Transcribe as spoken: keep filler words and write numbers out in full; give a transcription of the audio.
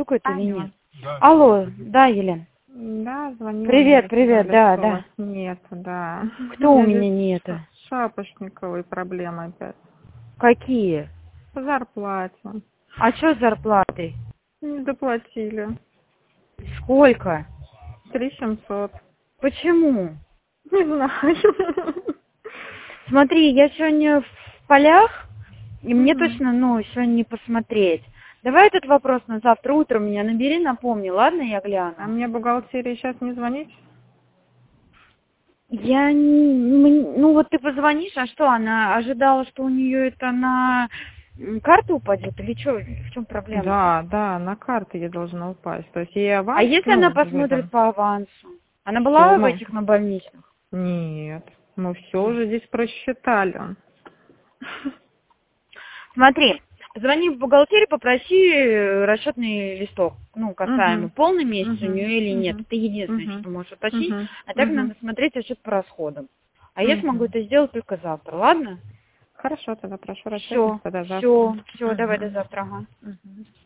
беспокоит или нет? Алло, да, Елена? Да, звонила. Привет, мне, привет, сказали, да, что да. вас нет, да. Кто у Я меня здесь нету? ша- шапошниковые проблемы опять. Какие? По зарплате. А что с зарплатой? Не доплатили. Сколько? Три семьсот. Почему? Не знаю. Смотри, я сегодня в полях, и мне Мгм. точно, ну, сегодня не посмотреть. Давай этот вопрос на завтра утром меня набери, напомни, ладно, я А гляну? мне бухгалтерии сейчас не звонить? Я не, м, ну вот ты позвонишь, а что, она ожидала, что у нее это на м, карту упадет или что, в чем проблема-то? Да, да, на карты я должна упасть. То есть ей А аванс, если она ну, посмотрит выдан. по авансу? Она Все, была в мы... этих на больничных? Нет, мы все уже здесь просчитали. Смотри, позвони в бухгалтерию, попроси э, расчетный листок, ну, касаемо, Угу. полный месяц у Угу. нее или нет. Угу. Это единственное, Угу. что ты можешь уточнить. Угу. А так Угу. надо смотреть отчет по расходам. А я смогу Угу. это сделать только завтра, ладно? Хорошо, тогда прошу расчетник Все, тогда завтра. все, все, давай до Угу. завтра, ага. Угу.